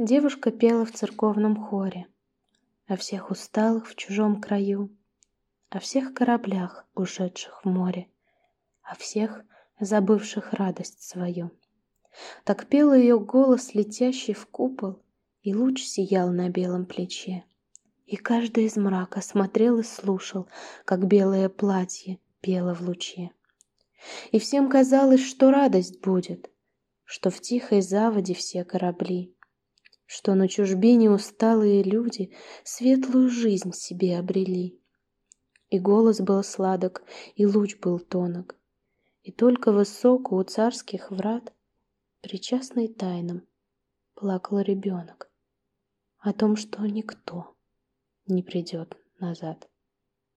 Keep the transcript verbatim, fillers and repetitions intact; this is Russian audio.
Девушка пела в церковном хоре о всех усталых в чужом краю, о всех кораблях, ушедших в море, о всех, забывших радость свою. Так пел ее голос, летящий в купол, и луч сиял на белом плече. И каждый из мрака смотрел и слушал, как белое платье пело в луче. И всем казалось, что радость будет, что в тихой заводе все корабли, что на чужбине усталые люди светлую жизнь себе обрели. И голос был сладок, и луч был тонок, и только высоко у царских врат, причастный тайнам, плакал ребенок о том, что никто не придет назад.